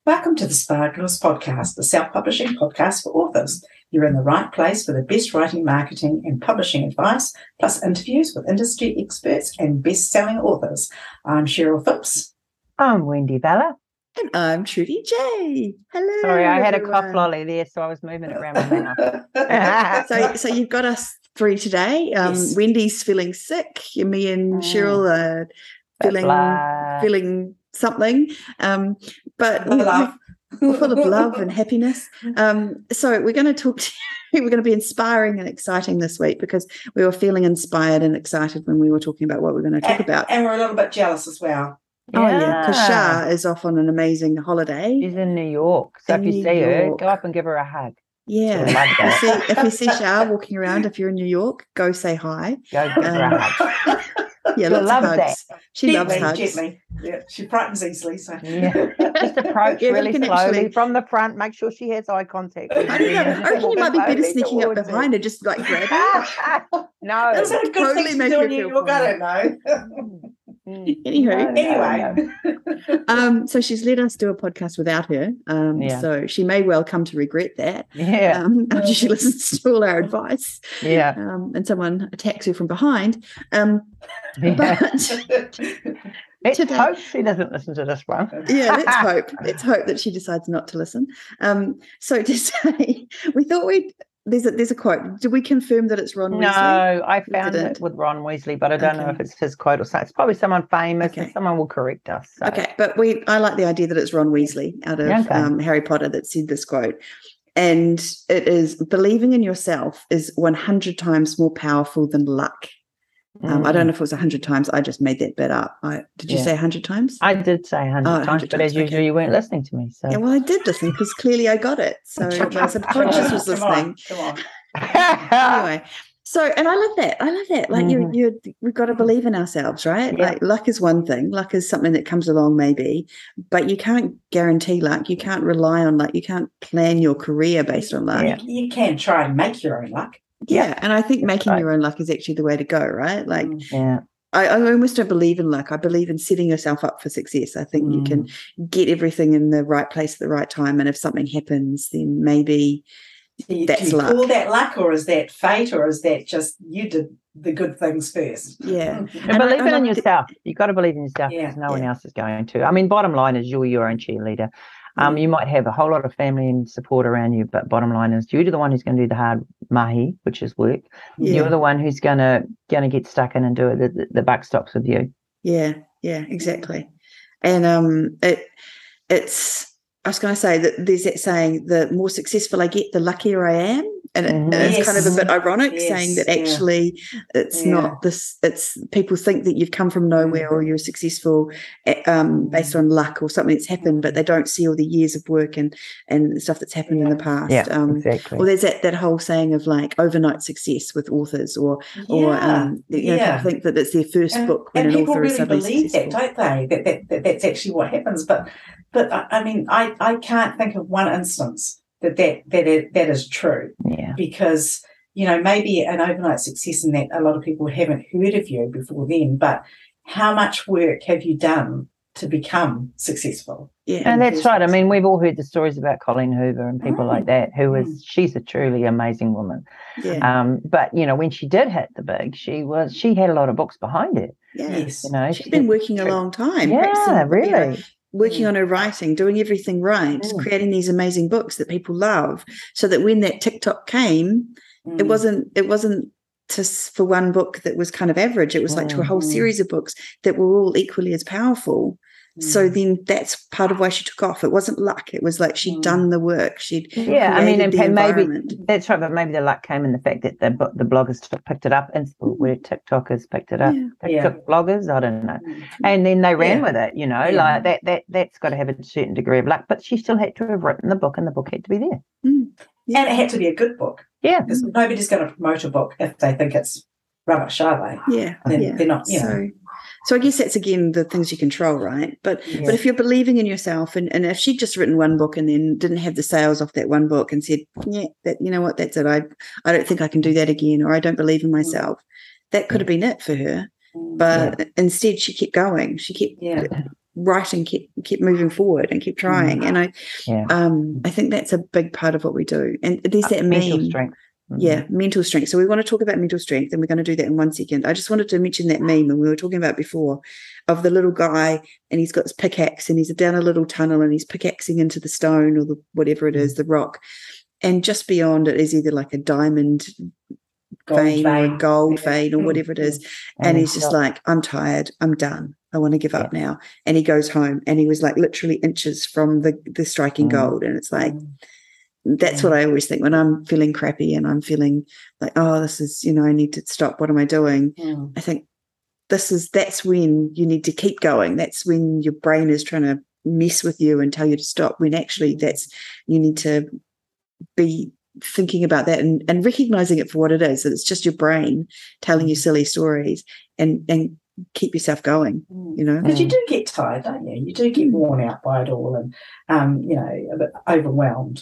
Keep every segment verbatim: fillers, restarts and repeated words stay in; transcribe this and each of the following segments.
Welcome to the Sparkless Podcast, the self-publishing podcast for authors. You're in the right place for the best writing, marketing and publishing advice, plus interviews with industry experts and best-selling authors. I'm Cheryl Phipps. I'm Wendy Bella. And I'm Trudy J. Hello. Sorry, I had everyone. a cough lolly there, so I was moving it around my mouth. so, so you've got us three today. Um, Yes. Wendy's feeling sick. Me and Mm. Cheryl are feeling Blah. feeling something. Um, but Full of love. we're full of love and happiness. Um, so we're going to talk to you. We're going to be inspiring and exciting this week because we were feeling inspired and excited when we were talking about what we're going to talk and, about. and we're a little bit jealous as well. Oh yeah, because Shah is off on an amazing holiday. She's in New York, so In if you New see her, York. go up and give her a hug. Yeah, She'll love if you, that. see, if you see Shah walking around, if you're in New York, go say hi. Go give her a Um, hug. Yeah, She'll lots love of hugs. She loves Gently, hugs. gently. Yeah, she frightens easily. So. Yeah. Just approach Yeah, you really can slowly actually- from the front. Make sure she has eye contact. with I don't you. know. Just I reckon you walk might be better slowly sneaking up towards behind her, just like grab her. her. No. Is that a good Totally thing to make do her in New feel York? I fine. don't know. Mm. Anywho, No, no, Anyway. no. um, so she's let us do a podcast without her. Um, Yeah. So she may well come to regret that Yeah. um, after she listens to all our advice Yeah. um, and someone attacks her from behind. Um, Yeah. but Let's today- hope she doesn't listen to this one. yeah, let's hope. Let's hope that she decides not to listen. Um, so today we thought we'd there's a there's a quote. Did we confirm that it's Ron No, Weasley? I found didn't. it with Ron Weasley, but I don't know Okay. if it's his quote or something. It's probably someone famous, Okay. and someone will correct us. So. Okay, but we I like the idea that it's Ron Weasley out of Okay. um, Harry Potter that said this quote. And it is believing in yourself is one hundred times more powerful than luck. Um, I don't know if it was one hundred times. I just made that bit up. I, did you Yeah. say one hundred times? I did say a hundred Oh, times, 100 but as times, usual, okay. you weren't listening to me. So Yeah, well, I did listen because clearly I got it. So my subconscious was Come on, listening. Come on. Anyway, so and I love that. I love that. Like Mhm. you, you, we've got to believe in ourselves, right? Yeah. Like luck is one thing. Luck is something that comes along, maybe, but you can't guarantee luck. You can't rely on luck. You can't plan your career based on luck. Yeah. You, you can try and make your own luck. Yeah, and I think making right. your own luck is actually the way to go, right? Like Mm. yeah, I, I almost don't believe in luck. I believe in setting yourself up for success. I think you can get everything in the right place at the right time, and if something happens, then maybe Do you, That's do you luck. call that luck, or is that fate, or is that just you did the good things first? yeah. and And I- believing I in like the- yourself. You've got to believe in yourself Yeah, because no one yeah. else is going to. I mean, bottom line is you're your own cheerleader. Um, Yeah. you might have a whole lot of family and support around you, but bottom line is you're the one who's going to do the hard mahi, which is work. Yeah. You're the one who's going to going to get stuck in and do it. The, the, the buck stops with you. Yeah, yeah, exactly. And um, it it's I was going to say that there's that saying: the more successful I get, the luckier I am. And, it, and it's kind of a Yes. bit ironic Yes, saying that yeah. actually it's Yeah. not this. It's people think that you've come from nowhere or you're successful eh, um, based on luck or something that's happened, but they don't see all the years of work and and stuff that's happened in the past. Yeah, um, exactly. Or there's that, that whole saying of like overnight success with authors, or or Yeah, um, you know, yeah. people think that it's their first And, book when and an people author is really suddenly believe that, successful. don't they? That, that, that that's actually what happens. But but I I mean, I, I can't think of one instance that that that, it, that is true, Yeah. because you know maybe an overnight success in that a lot of people haven't heard of you before then. But how much work have you done to become successful? Yeah, And that's Yes, right. I yes. mean, we've all heard the stories about Colleen Hoover and people Mm. like that, who Mm. is, she's a truly amazing woman. yeah, Um, but, you know, when she did hit the big, she was, she had a lot of books behind it. yeah. Yes. You know, She's she been did- working a long time. Yeah, practicing, you know, really. working Mm. on her writing, doing everything right, Mm. creating these amazing books that people love, so that when that TikTok came, Mm. it wasn't it wasn't just for one book that was kind of average. It was like to a whole Mm. series of books that were all equally as powerful. So Mm. then that's part of why she took off. It wasn't luck. It was like she'd Mm. done the work. She'd Yeah, I mean, created and, the and maybe environment. that's right, but maybe the luck came in the fact that the bo- the bloggers t- picked it up, and where TikTokers picked it up, Yeah. Yeah. TikTok bloggers, I don't know, Mm. and then they ran Yeah. with it. You know, Yeah. like that that that's got to have a certain degree of luck, but she still had to have written the book, and the book had to be there. Mm. Yeah. And it had to be a good book, Yeah, because nobody's going to promote a book if they think it's rubbish, are they? Yeah, Then yeah. they're not, you know. So, so I guess that's again the things you control, right? But Yeah. but if you're believing in yourself, and, and if she'd just written one book and then didn't have the sales off that one book and said, yeah, that you know what, that's it. I I don't think I can do that again, or I don't believe in myself. That could have been it for her. Mm. But instead, she kept going. She kept Yeah. writing, keep keep moving forward and keep trying. And I, yeah. um, I think that's a big part of what we do. And there's that mental meme, strength. Mm-hmm. Yeah, mental strength. So we want to talk about mental strength, and we're going to do that in one second. I just wanted to mention that meme, and we were talking about before, of the little guy, and he's got his pickaxe, and he's down a little tunnel, and he's pickaxing into the stone or the whatever it is, the rock, and just beyond it is either like a diamond Gold vein, or a vein. gold Yeah. vein or whatever it is, And and he's he's just got- like, I'm tired, I'm done, I want to give up now. And he goes home, and he was like literally inches from the the striking Mm. gold. And it's like, Mm. that's what I always think when I'm feeling crappy and I'm feeling like, oh, this is, you know, I need to stop. What am I doing? Mm. I think this is, that's when you need to keep going. That's when your brain is trying to mess with you and tell you to stop, when actually that's, you need to be thinking about that and, and recognizing it for what it is. That it's just your brain telling you silly stories, and, and keep yourself going, you know. Because you do get tired, don't you? You do get worn out by it all, and um, you know, a bit overwhelmed.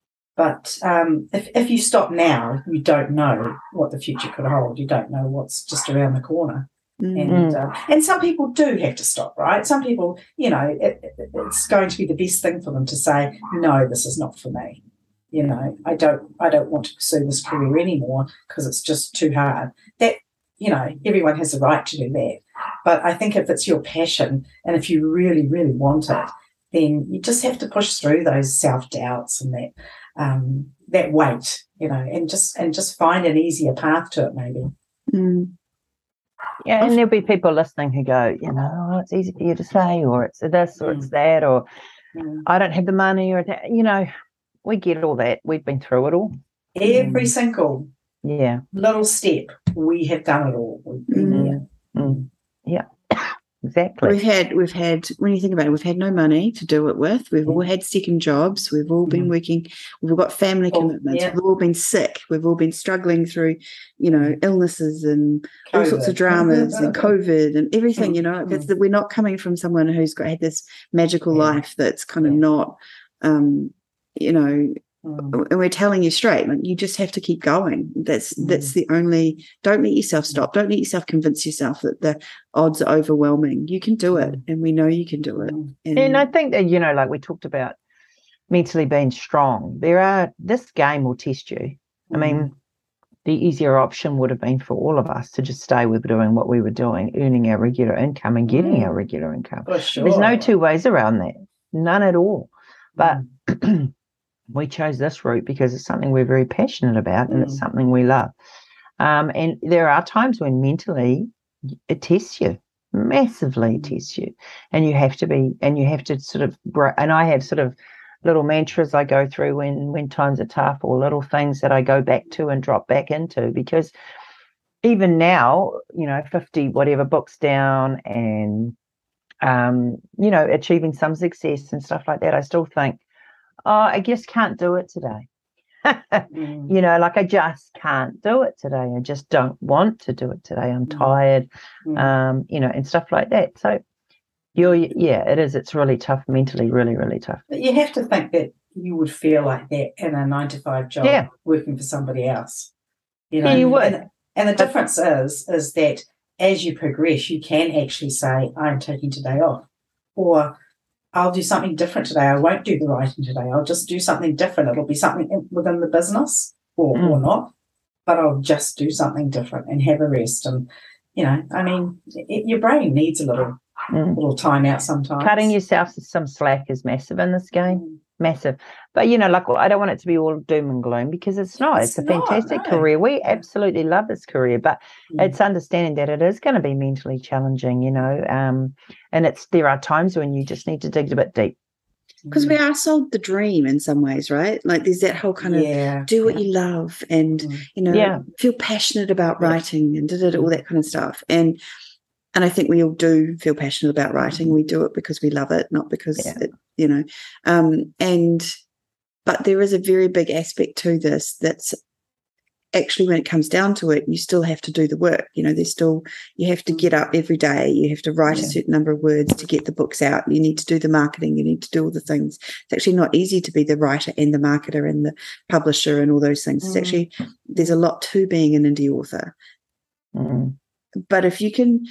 But um, if if you stop now, you don't know what the future could hold. You don't know what's just around the corner. Mm. And uh, and some people do have to stop, right? Some people, you know, it, it, it's going to be the best thing for them to say, no, this is not for me. You know, I don't I don't want to pursue this career anymore because it's just too hard. That, you know, everyone has the right to do that. But I think if it's your passion and if you really, really want it, then you just have to push through those self-doubts and that um, that weight, you know, and just and just find an easier path to it maybe. Mm. Yeah, and there'll be people listening who go, you know, oh, it's easy for you to say, or it's this, or Mm. it's that, or Mm. I don't have the money, or that. You know, we get all that. We've been through it all. Every Mm. single Yeah. little step, we have done it all. We've been Mm. there. Mm. Yeah. Exactly. We've had, we've had, when you think about it, we've had no money to do it with. We've all Mm. had second jobs. We've all been Mm. working. We've all got family Oh, commitments. yeah. We've all been sick. We've all been struggling through, you know, illnesses and all sorts of COVID. dramas and COVID and everything, you know. Mm. That's that we're not coming from someone who's got had this magical Yeah. life that's kind of Yeah. not, um, you know, Mm. and we're telling you straight, like, you just have to keep going. That's Mm. that's the only. Don't let yourself stop. Don't let yourself convince yourself that the odds are overwhelming. You can do it, Mm. and we know you can do it. Mm. And, And I think that, you know, like we talked about mentally being strong, there are, this game will test you. I mean, the easier option would have been for all of us to just stay with doing what we were doing, earning our regular income and getting Mm. our regular income. For sure. There's no two ways around that, none at all. But Mm. we chose this route because it's something we're very passionate about and it's Mm. something we love. Um, and there are times when mentally it tests you, massively tests you, and you have to be, and you have to sort of, and I have sort of little mantras I go through when when times are tough, or little things that I go back to and drop back into, because even now, you know, fifty whatever books down and, um, you know, achieving some success and stuff like that, I still think, oh, I just can't do it today. Mm. You know, like I just can't do it today. I just don't want to do it today. I'm Mm. tired, Mm. um, you know, and stuff like that. So you're, yeah, it is. It's really tough mentally, really, really tough. But you have to think that you would feel like that in a nine to five job, Yeah. working for somebody else. You know, Yeah, you would. And, and the difference is, is that as you progress, you can actually say, I'm taking today off, or I'll do something different today. I won't do the writing today. I'll just do something different. It'll be something in, within the business or, Mm. or not, but I'll just do something different and have a rest. And, you know, I mean, it, your brain needs a little Mm. little time out sometimes. Cutting yourself some slack is massive in this game. Mm. Massive. But, you know, like, I don't want it to be all doom and gloom, because it's not. It's, It's a not, fantastic no. career. We absolutely love this career, but Mm. it's understanding that it is going to be mentally challenging, you know, um, and it's, there are times when you just need to dig a bit deep. because we are sold the dream in some ways, right? Like there's that whole kind yeah. of do what Yeah. you love and, Mm. you know, Yeah. feel passionate about Yeah. writing and da, da, da, all that kind of stuff. And and I think we all do feel passionate about writing. We do it because we love it, not because, Yeah. it, you know, um, and but there is a very big aspect to this that's actually, when it comes down to it, you still have to do the work. You know, there's still, you have to get up every day. You have to write Yeah. a certain number of words to get the books out. You need to do the marketing. You need to do all the things. It's actually not easy to be the writer and the marketer and the publisher and all those things. It's Mm. actually, there's a lot to being an indie author. Mm. But if you can,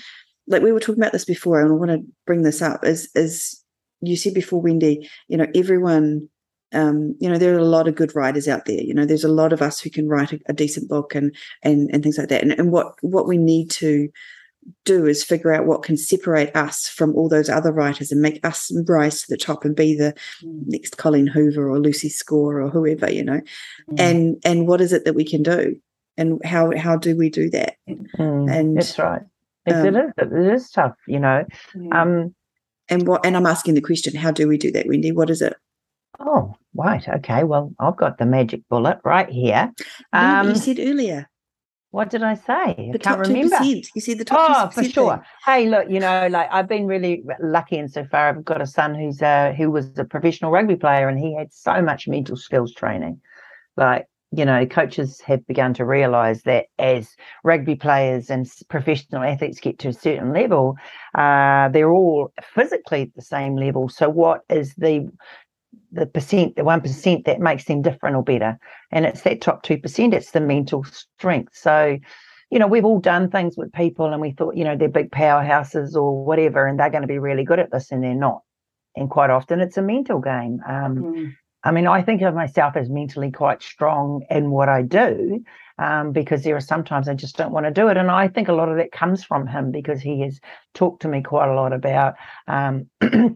like we were talking about this before, and I want to bring this up, is, is you said before, Wendy, you know, everyone, um, you know, there are a lot of good writers out there. You know, there's a lot of us who can write a, a decent book and, and, and things like that. And, and what, what we need to do is figure out what can separate us from all those other writers and make us rise to the top and be the mm. next Colleen Hoover or Lucy Score or whoever, you know, mm. and, and what is it that we can do, and how, how do we do that? Mm, and that's right. It's, um, it is, it is tough, you know. Yeah. Um, and what, and I'm asking the question, how do we do that, Wendy? What is it? Oh, right. Okay. Well, I've got the magic bullet right here. Um, you said earlier. What did I say? The I can't top remember. two percent. You said the top Oh, for sure. Thing. Hey, look, you know, like I've been really lucky insofar. I've got a son who's uh, who was a professional rugby player, and he had so much mental skills training. Like, you know, coaches have begun to realise that as rugby players and professional athletes get to a certain level, uh, they're all physically at the same level. So what is the the percent, the one percent that makes them different or better? And it's that top two percent, it's the mental strength. So, you know, we've all done things with people and we thought, you know, they're big powerhouses or whatever, and they're going to be really good at this, and they're not. And quite often it's a mental game. Um, mm. I mean, I think of myself as mentally quite strong in what I do, um, because there are sometimes I just don't want to do it. And I think a lot of that comes from him, because he has talked to me quite a lot about um,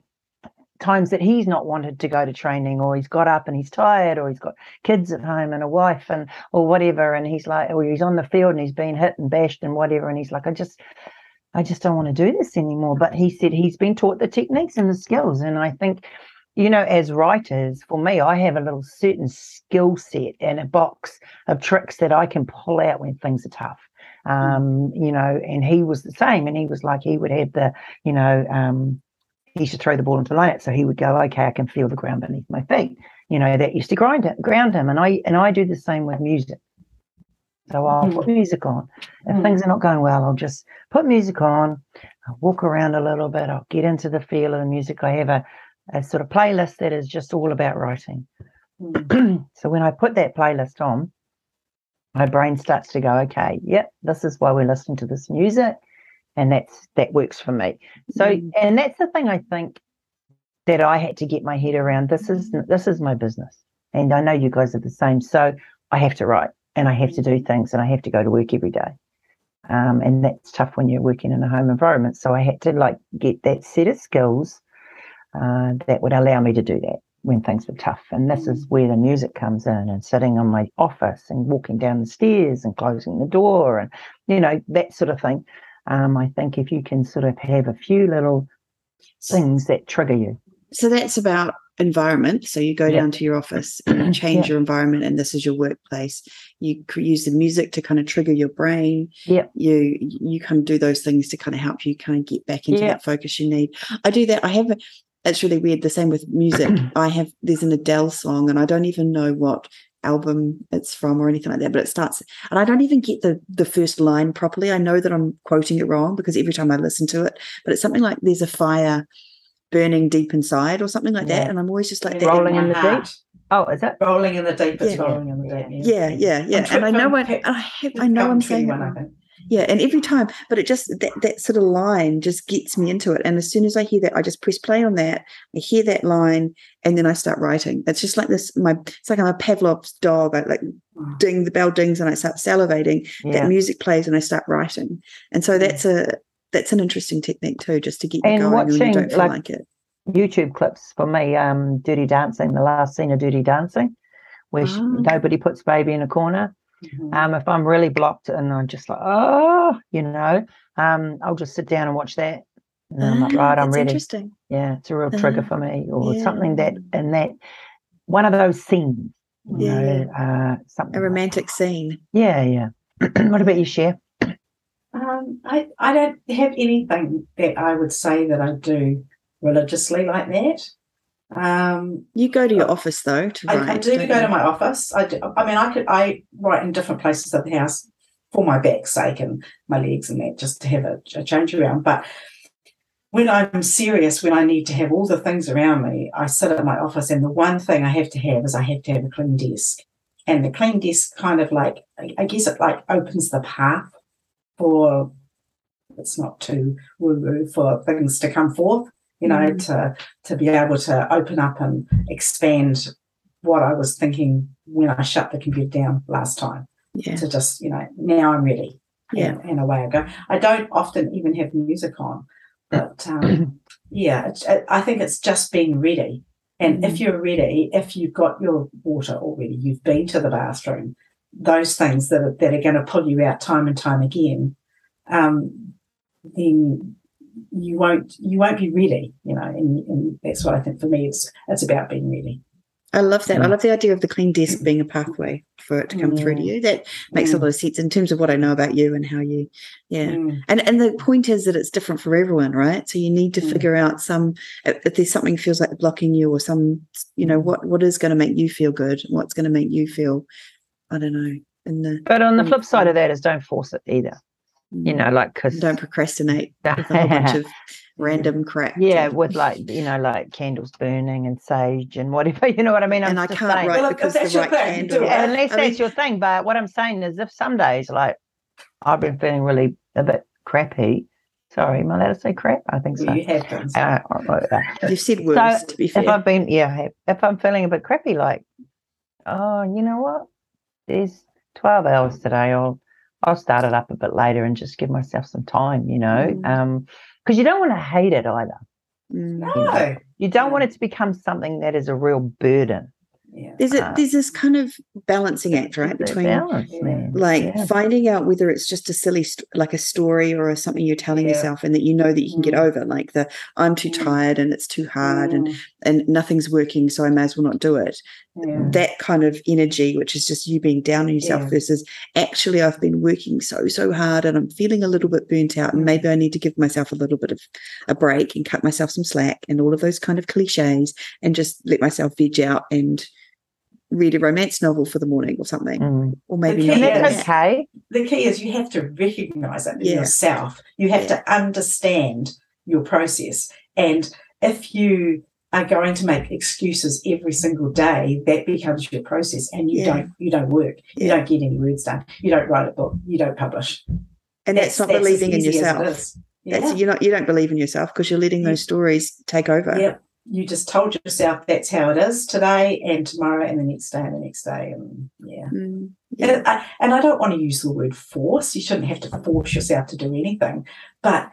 times that he's not wanted to go to training, or he's got up and he's tired, or he's got kids at home and a wife and or whatever, and he's like, or he's on the field and he's been hit and bashed and whatever, and he's like, I just I just don't want to do this anymore. But he said he's been taught the techniques and the skills. And I think, you know, as writers, for me, I have a little certain skill set and a box of tricks that I can pull out when things are tough. Um, you know, and he was the same, and he was like, he would have the, you know, um, he used to throw the ball into the line, so he would go, okay, I can feel the ground beneath my feet. You know, that used to grind it, ground him. And I and I do the same with music. So I'll mm. put music on. If mm. things are not going well, I'll just put music on. I'll walk around a little bit. I'll get into the feel of the music. I have a, a sort of playlist that is just all about writing. Mm. So when I put that playlist on, my brain starts to go, okay, yep, this is why we're listening to this music. And that's that works for me. So, mm. and that's the thing I think that I had to get my head around. This is this is my business. And I know you guys are the same. So I have to write. And I have to do things, and I have to go to work every day. Um, and that's tough when you're working in a home environment. So I had to like get that set of skills uh, that would allow me to do that when things were tough. And this is where the music comes in, and sitting on my office and walking down the stairs and closing the door and, you know, that sort of thing. Um, I think if you can sort of have a few little things that trigger you. So that's about environment. So you go yeah. down to your office and you change yeah. your environment, and this is your workplace. You use the music to kind of trigger your brain. Yeah. You you kind of do those things to kind of help you kind of get back into yeah. that focus you need. I do that. I have a, it's really weird. The same with music. I have, there's an Adele song, and I don't even know what album it's from or anything like that, but it starts, and I don't even get the the first line properly. I know that I'm quoting it wrong because every time I listen to it, but it's something like there's a fire burning deep inside or something like yeah. that, and I'm always just like that. Rolling in the deep. Oh, is it rolling in the deep? It's yeah. rolling in the deep. Yeah, yeah, yeah. yeah. And I know I, I, have, I know I'm saying it. I think. Yeah, and every time, but it just that that sort of line just gets me into it. And as soon as I hear that, I just press play on that. I hear that line, and then I start writing. It's just like this. My it's like I'm a Pavlov's dog. I like ding, the bell dings, and I start salivating. Yeah. That music plays, and I start writing. And so that's a that's an interesting technique too, just to get you and going watching, when you don't feel like, like it. YouTube clips for me, um, Dirty Dancing, the last scene of Dirty Dancing, where oh. she, nobody puts baby in a corner. Mm-hmm. Um, if I'm really blocked and I'm just like, oh, you know, um, I'll just sit down and watch that. And then ah, I'm like, right, I'm ready. Interesting. Yeah, it's a real trigger uh, for me, or yeah. something that, and that, one of those scenes. You yeah. know, uh, something a romantic like scene. Yeah, yeah. What about you, Cher? Um, I, I don't have anything that I would say that I do religiously like that. Um, you go to your office though to write. I, I do go you? to my office. I, do, I mean, I could I write in different places of the house for my back's sake and my legs and that, just to have a, a change around. But when I'm serious, when I need to have all the things around me, I sit at my office, and the one thing I have to have is I have to have a clean desk. And the clean desk kind of like, I guess it like opens the path for it's not too woo-woo for things to come forth, you know, Mm. to to be able to open up and expand what I was thinking when I shut the computer down last time. Yeah. To just, you know, now I'm ready. Yeah. And, and away I go. I don't often even have music on, but um, yeah, it's, I think it's just being ready. And Mm. if you're ready, if you've got your water already, you've been to the bathroom, those things that are, that are going to pull you out time and time again, um, then you won't you won't be ready, you know. And, and that's what I think for me. It's it's about being ready. I love that. I Mm. love the idea of the clean desk being a pathway for it to come through to you. That makes a Mm. lot of sense in terms of what I know about you and how you, yeah. Mm. And and the point is that it's different for everyone, right? So you need to Mm. figure out some, if if there's something feels like blocking you or some, you know, what what is going to make you feel good, what's going to make you feel, I don't know. In the, But on the in flip side of that is don't force it either. You know, like because don't procrastinate with a whole bunch of random crap. yeah, to- with like you know, like candles burning and sage and whatever. You know what I mean? I'm and I just can't saying, write Well, if because that's the your right thing, do candle. it. yeah, unless I that's mean- your thing. But what I'm saying is, if some days like I've been feeling really a bit crappy. Sorry, am I allowed to say crap? I think so. You have done. So. Uh, uh, You've said words, to be if fair. I've been, yeah, if I'm feeling a bit crappy, like, oh, you know what? There's twelve hours today. I'll I'll start it up a bit later and just give myself some time, you know, Mm. um, because you don't want to hate it either. Mm. No. You know, you don't No. want it to become something that is a real burden. Yeah. There's a Uh, there's this kind of balancing act, right, It's a between balance, Yeah. man. like Yeah. finding out whether it's just a silly st- like a story or something you're telling Yeah. yourself and that you know that you can get Mm. over, like the I'm too Mm. tired and it's too hard and Mm. and nothing's working, so I may as well not do it. Yeah. That kind of energy, which is just you being down on yourself, Yeah. versus actually I've been working so so hard and I'm feeling a little bit burnt out and Mm. maybe I need to give myself a little bit of a break and cut myself some slack and all of those kind of cliches and just let myself veg out and read a romance novel for the morning or something. Mm. Or maybe The not key And even that's is- that. okay. The key is you have to recognize it in Yeah. yourself. You have Yeah. to understand your process. And if you are going to make excuses every single day, that becomes your process, and you Yeah. don't you don't work. You Yeah. don't get any words done. You don't write a book. You don't publish. And that's, not as believing in easy as it yourself. is. That's Yeah. you're not you don't believe in yourself because you're letting You- those stories take over. Yep. You just told yourself that's how it is today and tomorrow and the next day and the next day. And yeah. Mm, yeah. And, I, and I don't want to use the word force. You shouldn't have to force yourself to do anything. But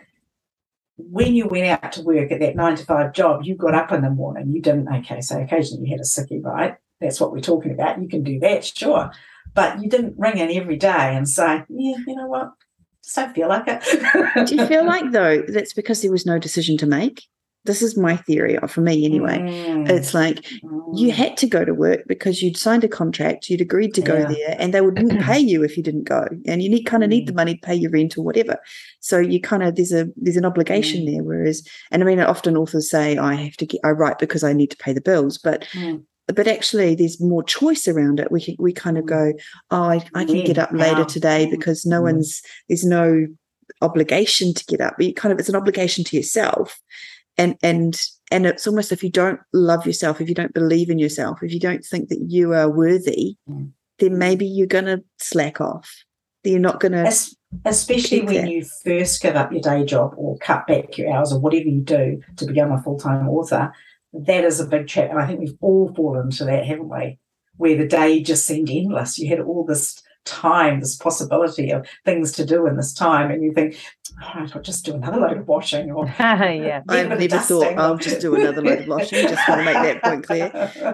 when you went out to work at that nine to five job, you got up in the morning. You didn't, okay, so occasionally you had a sickie, right? That's what we're talking about. You can do that, sure. But you didn't ring in every day and say, yeah, you know what? Just don't feel like it. Do you feel like, though, that's because there was no decision to make? This is my theory, or for me anyway. Mm. It's like you Mm. had to go to work because you'd signed a contract, you'd agreed to go Yeah. there, and they wouldn't pay you if you didn't go. And you need kind of need the Mm. money to pay your rent or whatever. So you kind of there's a there's an obligation Mm. there. Whereas, and I mean, often authors say I have to get I write because I need to pay the bills, but Mm. but actually there's more choice around it. We can, we kind of go, oh, I, I can get When? up later How? today Mm. because no Mm. one's there's no obligation to get up. But you kind of it's an obligation to yourself. And and and it's almost if you don't love yourself, if you don't believe in yourself, if you don't think that you are worthy, Mm. then maybe you're going to slack off. Then you're not going to. Es- Especially keep when that. you first give up your day job or cut back your hours or whatever you do to become a full-time author, that is a big trap. And I think we've all fallen into that, haven't we? Where the day just seemed endless. You had all this time, this possibility of things to do in this time, and you think, all right, I'll just do another load of washing or Yeah. get a I've bit of never thought dusting I'll or- just do another load of washing. Just want to make that point clear.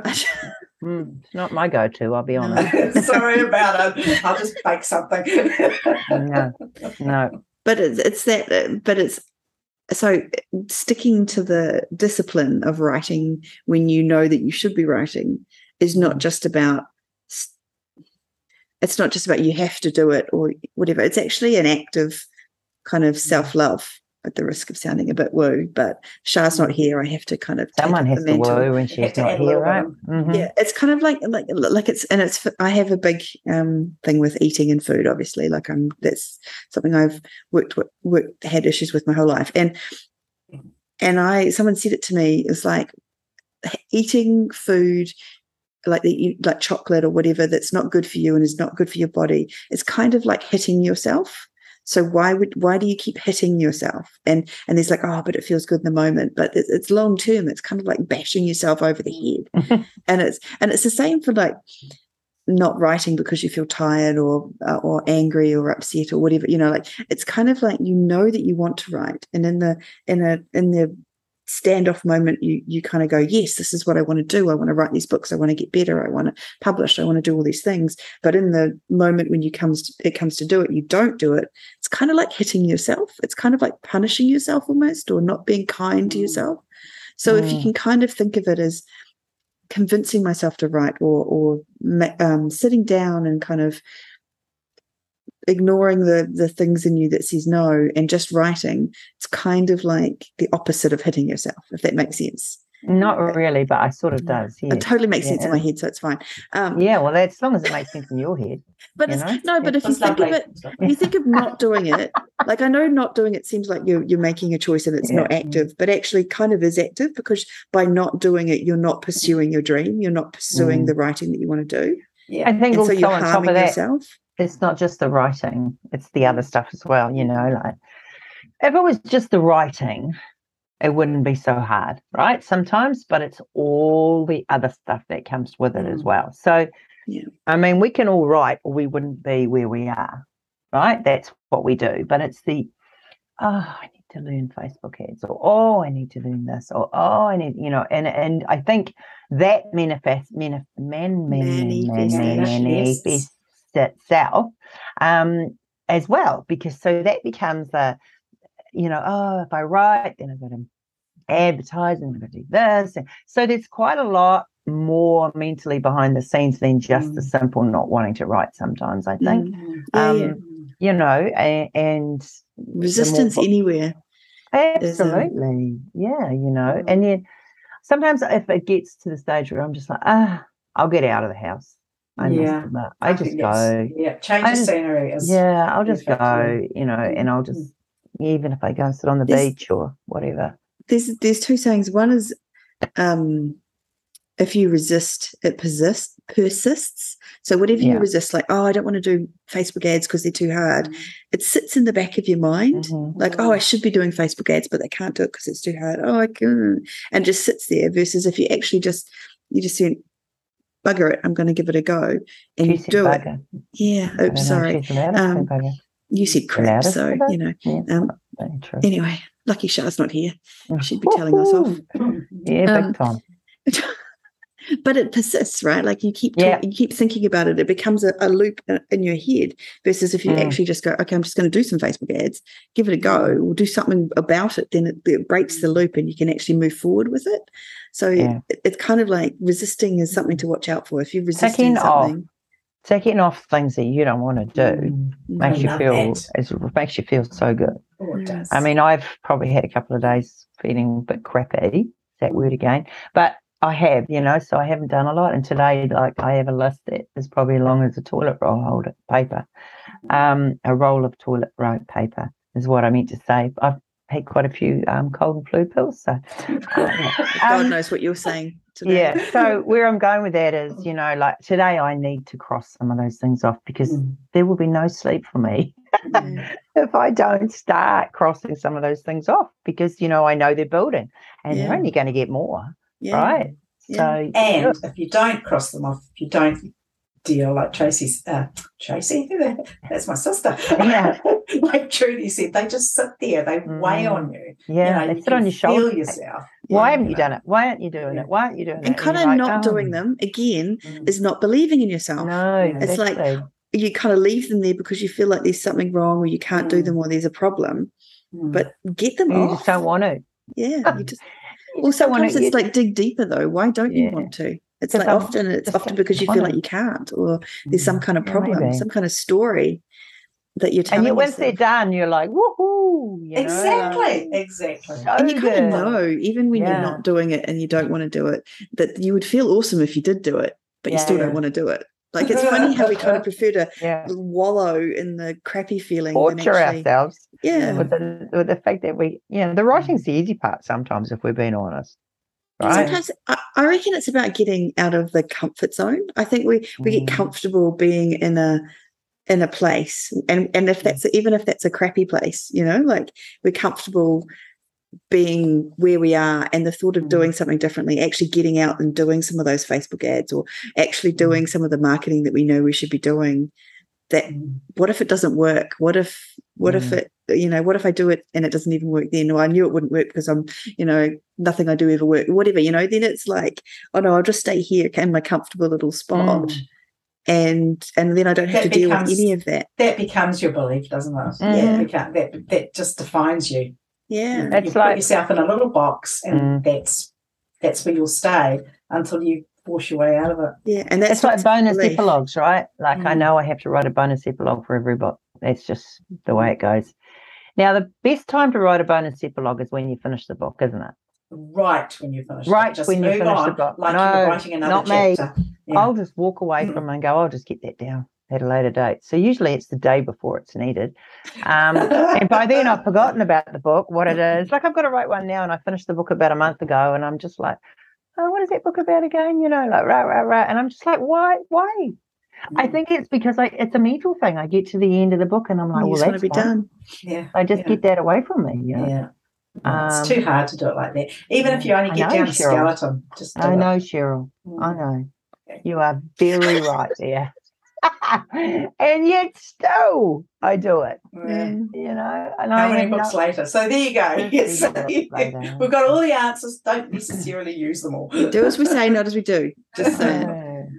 Mm, it's not my go-to, I'll be honest. Sorry about it. I'll just bake something. No, no. But it's, it's that. But it's so sticking to the discipline of writing when you know that you should be writing is not just about. It's not just about you have to do it or whatever. It's actually an act of kind of self-love, at the risk of sounding a bit woo. But Shah's not here. I have to kind of take Someone up has the to mantle. woo when have she's to not add a here, little right? bit Mhm. Yeah, it's kind of like like like it's and it's I have a big um thing with eating and food. Obviously, like I'm that's something I've worked with, worked had issues with my whole life, and and I someone said it to me. It's like eating food. Like the like chocolate or whatever that's not good for you and is not good for your body. It's kind of like hitting yourself. So why would why do you keep hitting yourself? And and there's like, oh, but it feels good in the moment. But it's, it's long term. It's kind of like bashing yourself over the head. and it's and it's the same for like not writing because you feel tired or uh, or angry or upset or whatever. You know, like it's kind of like you know that you want to write, and in the in a in the standoff moment, you you kind of go, yes, this is what I want to do. I want to write these books. I want to get better. I want to publish. I want to do all these things. But in the moment when you comes to, it comes to do it, you don't do it. It's kind of like hitting yourself. It's kind of like punishing yourself almost, or not being kind to yourself. So mm. if you can kind of think of it as convincing myself to write, or or um, sitting down and kind of ignoring the the things in you that says no and just writing, it's kind of like the opposite of hitting yourself, if that makes sense. Not really, but I sort of does. Yes. It totally makes yeah. sense in my head, so it's fine. Um, yeah, well, that's as long as it makes sense in your head. But it's, no, but if you think of it, if you think of not doing it, like I know not doing it seems like you're you're making a choice and it's yeah. not active, but actually kind of is active, because by not doing it, you're not pursuing your dream, you're not pursuing mm. the writing that you want to do. Yeah, I think and also so you're on harming top of that, yourself. It's not just the writing, it's the other stuff as well, you know, like if it was just the writing, it wouldn't be so hard, right? Sometimes, but it's all the other stuff that comes with it mm. as well. So, yeah. I mean, we can all write or we wouldn't be where we are, right? That's what we do. But it's the, oh, I need to learn Facebook ads, or, oh, I need to learn this, or, oh, I need, you know, and, and I think that manifests, manif- man, man, man, man, manifests itself um, as well, because so that becomes a, you know, oh, if I write, then I've got to advertise and I've got to do this. And so there's quite a lot more mentally behind the scenes than just mm. the simple not wanting to write sometimes, I think. Mm. Yeah, um, yeah. You know, and, and resistance more, anywhere. Absolutely. Um, yeah, you know, mm. and then sometimes if it gets to the stage where I'm just like, ah, I'll get out of the house. I yeah, I, I just go. Yeah, change the scenery. Is yeah, I'll just go, you know, and I'll just, even if I go and sit on the there's, beach or whatever. There's there's two sayings. One is, um, if you resist, it persists. persists. So whatever yeah. you resist, like, oh, I don't want to do Facebook ads because they're too hard, mm-hmm. it sits in the back of your mind, mm-hmm. like, oh, I should be doing Facebook ads, but they can't do it because it's too hard. Oh, I can, and just sits there. Versus if you actually just, you just say, bugger it, I'm going to give it a go, and you, you do bugger. it. Yeah. Oops, sorry. Um, you said crap, so you know. Yeah, um, anyway, lucky Shah's not here. She'd be Woo-hoo. telling us off. Yeah, um, big time. But it persists, right? Like you keep talk, yeah. you keep thinking about it. It becomes a, a loop in your head. Versus if you mm. actually just go, okay, I'm just going to do some Facebook ads, give it a go, or do something about it. Then it, it breaks the loop, and you can actually move forward with it. So yeah. it, it's kind of like resisting is something to watch out for. If you're resisting Taking something. Off. Taking off things that you don't want to do mm, makes you feel it. it makes you feel so good. Oh, it does. I mean, I've probably had a couple of days feeling a bit crappy, that word again, but I have, you know, so I haven't done a lot. And today, like, I have a list that is probably as long as a toilet roll holder paper. Um, a roll of toilet roll paper is what I meant to say. I've had quite a few um, cold and flu pills, so God um, knows what you're saying today. Yeah. So where I'm going with that is, you know, like today I need to cross some of those things off, because mm. there will be no sleep for me mm. if I don't start crossing some of those things off, because, you know, I know they're building, and yeah. they're only going to get more. Yeah. Right. Yeah. So, and yeah. if you don't cross them off, if you don't deal like Tracy's, uh, Tracy, that's my sister. Yeah. Like Trudy said, they just sit there, they mm. weigh on you. Yeah, you know, they you sit on your shoulder. Feel yourself. Why yeah, haven't you you know. done it? Why aren't you doing yeah. it? Why aren't you doing and it? And kind of like, not oh. doing them again mm. is not believing in yourself. No, it's exactly. like you kind of leave them there because you feel like there's something wrong, or you can't mm. do them, or there's a problem. Mm. But get them you off. You just don't want to. Yeah, you just. Well, sometimes it's like dig deeper though. Why don't yeah. you want to? It's like I'm, often it's often because you feel like you can't, or there's some kind of problem, yeah, some kind of story that you're telling. And yet once yourself. they're done, you're like, woohoo! You know? Exactly, exactly. So and you kind of know, even when yeah. you're not doing it and you don't want to do it, that you would feel awesome if you did do it, but yeah, you still yeah. don't want to do it. Like it's funny how we kind of prefer to yeah. wallow in the crappy feeling. Torture actually, ourselves. Yeah. With the, with the fact that we, you know, the writing's the easy part sometimes, if we're being honest. Right? Sometimes I, I reckon it's about getting out of the comfort zone. I think we, we mm. get comfortable being in a in a place, and and if that's even if that's a crappy place, you know, like we're comfortable being where we are, and the thought of doing something differently, actually getting out and doing some of those Facebook ads, or actually doing some of the marketing that we know we should be doing, that what if it doesn't work? What if what mm. if it, you know, what if I do it and it doesn't even work then? Or I knew it wouldn't work because I'm, you know, nothing I do ever work, whatever, you know, then it's like, oh no, I'll just stay here in my comfortable little spot. Mm. And and then I don't have that to deal becomes, with any of that. That becomes your belief, doesn't it? Mm. Yeah, that that just defines you. Yeah, you, you like, put yourself in a little box, and mm. that's that's where you'll stay until you force your way out of it. Yeah, and that's it's like bonus belief. Epilogues, right? Like mm. I know I have to write a bonus epilogue for every book. That's just the way it goes. Now, the best time to write a bonus epilogue is when you finish the book, isn't it? Right when you finish. Right it. Just when you finish on, the book. like no, you're writing another not chapter. me. Yeah. I'll just walk away mm. from it and go, I'll just get that down at a later date. So usually it's the day before it's needed. Um, and by then I've forgotten about the book, what it is. Like I've got to write one now, and I finished the book about a month ago, and I'm just like, oh, what is that book about again? You know, like, rah, rah, rah. And I'm just like, why? Why? Mm. I think it's because I, it's a mental thing. I get to the end of the book and I'm like, you well, that's be fine. done. Yeah. I just yeah. get that away from me. You know? Yeah. Um, it's too hard to do it like that. Even if you only get know, down Cheryl. a skeleton. Just do I it. know, Cheryl. Mm. I know. You are very right there. And yet still I do it. Yeah. You know. And How I many books no- later? So there you go. Yes. later. We've got all the answers. Don't necessarily use them all. Do as we say, not as we do. Just saying.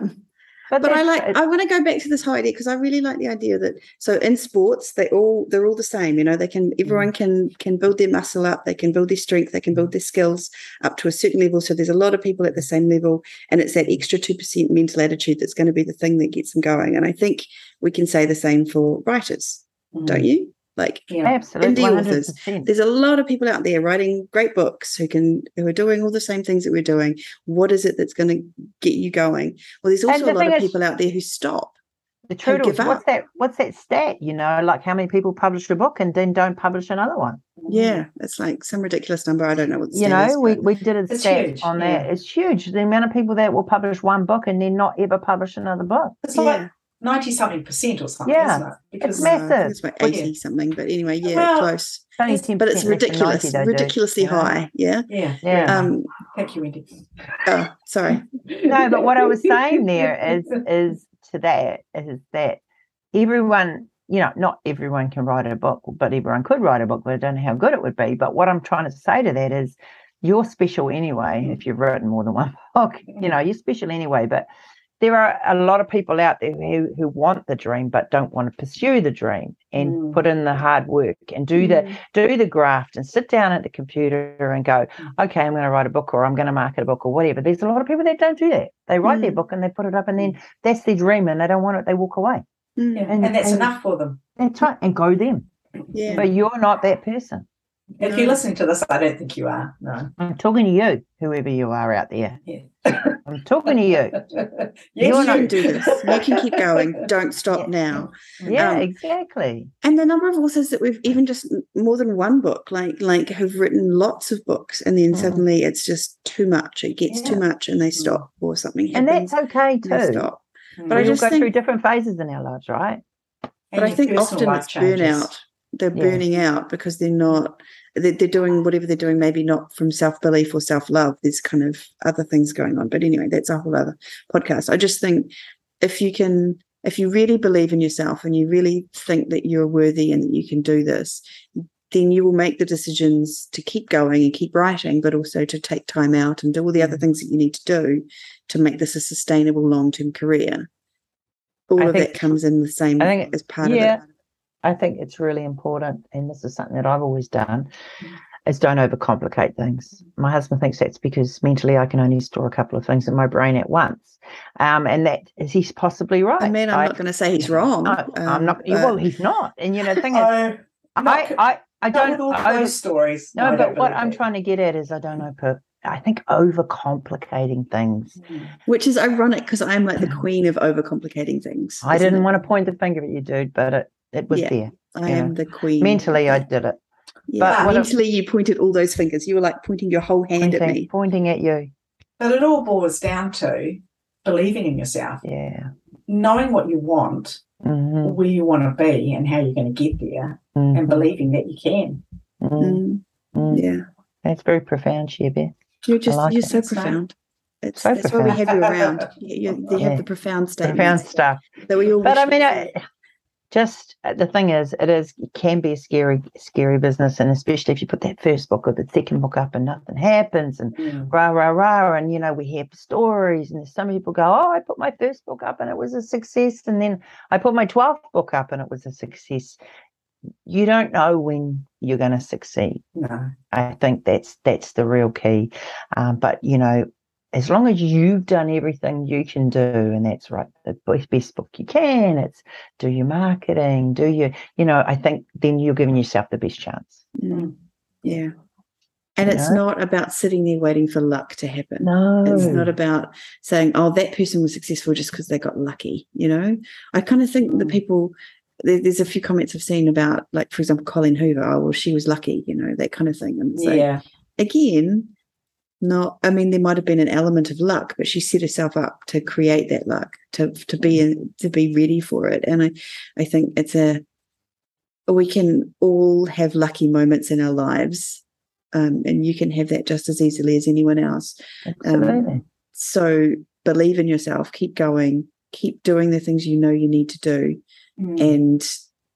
But, but I like. I want to go back to this whole idea because I really like the idea that so in sports they all they're all the same. You know, they can everyone can can build their muscle up. They can build their strength. They can build their skills up to a certain level. So there's a lot of people at the same level, and it's that extra two percent mental attitude that's going to be the thing that gets them going. And I think we can say the same for writers, mm. don't you? Like yeah, absolutely, indie authors. There's a lot of people out there writing great books who can who are doing all the same things that we're doing. What is it that's going to get you going? Well, there's also the a lot of people out there who stop. The truth is, what's that? What's that stat? You know, like how many people publish a book and then don't publish another one? Yeah, it's like some ridiculous number. I don't know what the you stat know. is, we we did a stat huge. on yeah. that. It's huge. The amount of people that will publish one book and then not ever publish another book. It's like yeah. ninety-something percent or something, yeah. isn't it? Because, it's massive. Uh, I think it's like eighty-something, but anyway, yeah, well, close. It's but it's ridiculous, ninety, ridiculously do. high, yeah? Yeah. yeah. Um, Thank you, Wendy. Oh, sorry. No, but what I was saying there is, is to that, is that everyone, you know, not everyone can write a book, but everyone could write a book, but I don't know how good it would be. But what I'm trying to say to that is you're special anyway if you've written more than one book. You know, you're special anyway, but there are a lot of people out there who, who want the dream but don't want to pursue the dream and mm. put in the hard work and do mm. the do the graft and sit down at the computer and go, okay, I'm going to write a book or I'm going to market a book or whatever. There's a lot of people that don't do that. They write mm. their book and they put it up and then that's their dream and they don't want it. They walk away. Mm. Yeah. And, and that's and, enough for them. That's right. And go them. Yeah. But you're not that person. If no. you're listening to this, I don't think you are. No. I'm talking to you, whoever you are out there. Yeah. I'm talking to you. yes, you can do this. You can keep going. Don't stop yeah. now. Yeah, um, exactly. And the number of authors that we've even just more than one book, like like have written lots of books, and then mm. suddenly it's just too much. It gets yeah. too much, and they stop, mm. or something happens. And that's okay too. They stop. Mm. But we I just all go think, through different phases in our lives, right? But I think often it's changes. burnout. They're yeah. burning out because they're not. They're, they're doing whatever they're doing, maybe not from self-belief or self-love. There's kind of other things going on. But anyway, that's a whole other podcast. I just think if you can, if you really believe in yourself and you really think that you're worthy and that you can do this, then you will make the decisions to keep going and keep writing, but also to take time out and do all the other things that you need to do to make this a sustainable long-term career. All I of that comes in the same I think, as part yeah. of it. I think it's really important, and this is something that I've always done, is don't overcomplicate things. My husband thinks that's because mentally I can only store a couple of things in my brain at once. Um, and that is he's possibly right. I mean, I'm I, not going to say he's wrong. I, um, I'm not. But... Well, he's not. And, you know, the thing is, uh, I, not, I, I don't. All over, those stories. No, no but what that. I'm trying to get at is I don't over, I think overcomplicating things. Which is ironic because I'm like the queen of overcomplicating things. I didn't it? want to point the finger at you, dude, but it, it was yeah. there. I am know. the queen. Mentally, I did it. Yeah, but mentally, you pointed all those fingers. You were like pointing your whole hand pointing, at me. Pointing at you. But it all boils down to believing in yourself. Yeah. Knowing what you want Mhm. where you want to be and how you're going to get there, Mhm. and believing that you can. Mm. Mm. Mm. Yeah. That's very profound, Shebeth. You're just like you're it. so That's right. profound. It's So that's why we profound. have you around. You, you, you Yeah. have the profound Profound statements stuff. that we all. But I wish mean, we I, just uh, the thing is, it is it can be a scary, scary business, and especially if you put that first book or the second book up and nothing happens, and Mm. rah rah rah, and you know we hear stories, and some people go, "Oh, I put my first book up and it was a success, and then I put my twelfth book up and it was a success." You don't know when you're going to succeed. No. I think that's that's the real key. Um, but you know, as long as you've done everything you can do, and that's right, the best, best book you can, it's do your marketing, do your, you know, I think then you're giving yourself the best chance. Mm. Yeah. And You it's know? not about sitting there waiting for luck to happen. No, It's not about saying, oh, that person was successful just because they got lucky, you know? I kind of think the Mm. people, there, there's a few comments I've seen about, like, for example, Colleen Hoover, oh, well, she was lucky, you know, that kind of thing. And it's like, Yeah. again, no, I mean, there might have been an element of luck, but she set herself up to create that luck, to to be in, to be ready for it. And I, I think it's a, we can all have lucky moments in our lives, um, and you can have that just as easily as anyone else. absolutely. Um, so believe in yourself, keep going, keep doing the things you know you need to do, Mm. and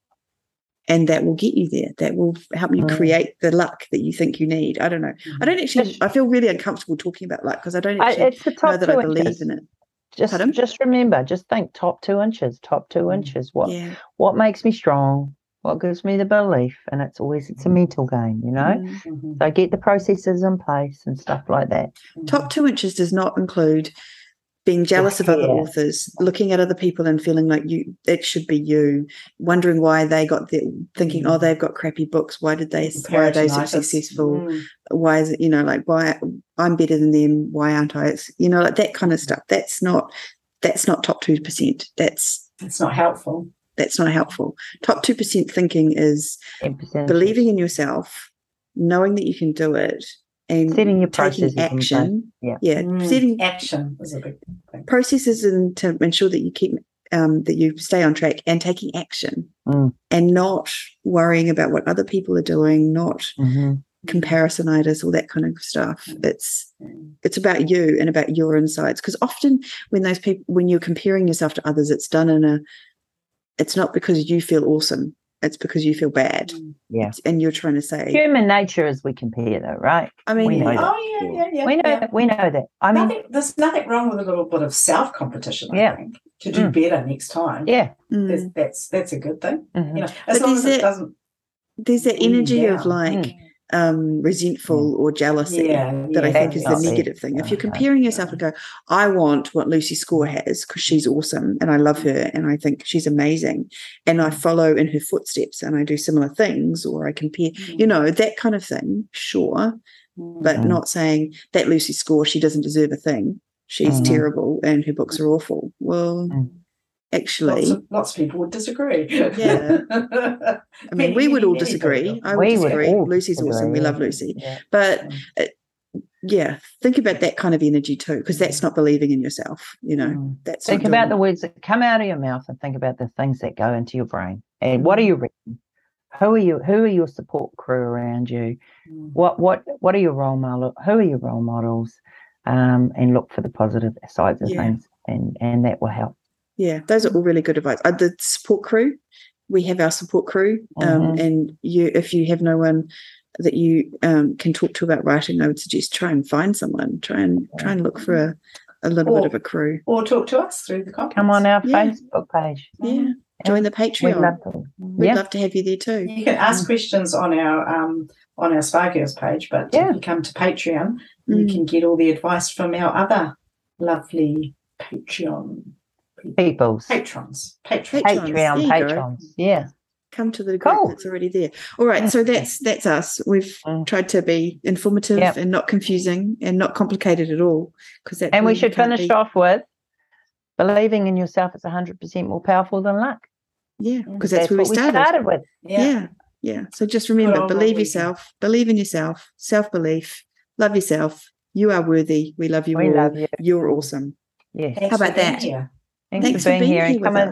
and that will get you there. That will help you Mm. create the luck that you think you need. I don't know. I don't actually, I feel really uncomfortable talking about luck because I don't I, actually it's the top know that two I believe inches. in it. Just, Pardon? just remember, just think top two inches, top two Mm. inches. What, Yeah. what makes me strong? What gives me the belief? And it's always, it's a mental game, you know? Mm. Mhm. So get the processes in place and stuff like that. Top two inches does not include being jealous of other Yeah. authors, looking at other people and feeling like you, it should be you, wondering why they got there, thinking, Mm. oh, they've got crappy books. Why did they, why are they so Peritonitis. successful? Mm. Why is it, you know, like, why I'm better than them? Why aren't I? It's, you know, like that kind of stuff. That's not, that's not top two percent. That's, It's not helpful. that's not helpful. Top two percent thinking is ten percent. believing in yourself, knowing that you can do it, and Setting your taking processes in place. action. Yeah. Yeah. Mm. Setting Action is a big thing. processes and to ensure that you keep um, that you stay on track, and taking action, Mm. and not worrying about what other people are doing, not Mm-hmm. comparisonitis, all that kind of stuff. Mm. It's Mm. it's about you and about your insights. Because often when those people, when you're comparing yourself to others, it's done in a, it's not because you feel awesome. It's because you feel bad. Yeah. It's, and you're trying to say, Human nature is we compare, though, right? I mean, we know yeah. that. Oh, yeah, yeah, yeah. We know yeah. that. We know that. I mean, Nothing, there's nothing wrong with a little bit of self-competition, I Yeah. think, to do Mm. better next time. yeah. There's, Mm. that's that's a good thing. Mhm. You know, as But long there's as it that- doesn't. there's that bring you energy of down. like Mm. um, resentful or jealousy Yeah, that I yeah, think that's is the not there. negative thing. If you're No, no. comparing yourself and go, I want what Lucy Score has because she's awesome and I love her and I think she's amazing, and I follow in her footsteps and I do similar things, or I compare, you know, that kind of thing, sure, but Mm. not saying that Lucy Score, she doesn't deserve a thing. She's Mhm. terrible and her books are awful. Well, Mm. actually, Lots of, lots of people would disagree. Yeah. I mean, we would all disagree. I would We would disagree. all Lucy's awesome. We disagree, love yeah. Lucy. Yeah. But Mm. uh, yeah, think about that kind of energy too, because that's not believing in yourself. You know, Mm. that's Think not about doing the it. words that come out of your mouth, and think about the things that go into your brain. And what are you reading? Who are you? Who are your support crew around you? Mm. What what what are your role model? Who are your role models? Um, and look for the positive sides of Yeah. things, and and that will help. Yeah, those are all really good advice. Uh, the support crew, we have our support crew, um, Mhm. and you, if you have no one that you um, can talk to about writing, I would suggest try and find someone. Try and try and look for a, a little Or- bit of a crew. Or talk to us through the comments. Come on our Yeah. Facebook page. Yeah, join the We'd Patreon. love to. We'd Yeah. love to have you there too. You can ask Mm. questions on our um, on our Spa Girls page, but Yeah. if you come to Patreon, you Mm. can get all the advice from our other lovely Patreon Peoples. patrons. Patrons. Patrons. Patreon There you go. patrons. Yeah. Come to the group Cool. that's already there. All right, so that's that's us. We've Mm. tried to be informative Yep. and not confusing and not complicated at all, because that And we really should can't finish be. off with believing in yourself is one hundred percent more powerful than luck. Yeah, because that's, That's where we what we started. started with. Yeah. Yeah, yeah. So just remember, old believe Norwegian. yourself, believe in yourself, self belief, love yourself. You are worthy. We love you We all. love you. You're awesome. Yes. Thanks How for about being that? here. Thanks, Thanks for being here here and with come and us.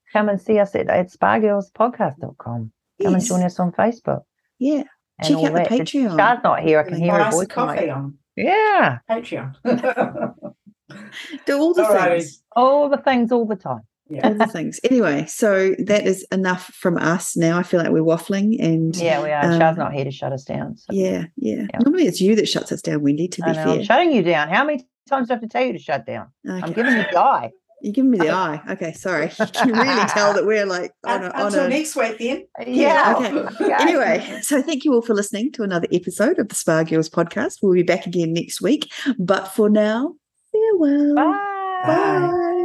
Come and see us at, at spa girls podcast dot com. Come and Yes. join us on Facebook. Yeah. and Check all out the that. It's- Patreon. Shah's not here. I can hear Buy her us a voice. I'm like, coffee on yeah, Patreon. Do all the Alrighty. things. all the things all the time. Yeah. All the things. Anyway, so that is enough from us. Now I feel like we're waffling and Yeah, we are. Um, Shah's not here to shut us down. So. yeah, yeah, Yeah. Normally it's you that shuts us down, Wendy, to I be know, fair. I'm shutting you down. How many times do I have to tell you to shut down? I'm Okay. giving you the eye. You're giving me the eye. Okay, sorry. You can really tell that we're like on a, on Until a next week, then. Yeah. Okay. Anyway, so thank you all for listening to another episode of the Spa Girls podcast. We'll be back again next week. But for now, farewell. Bye. Bye.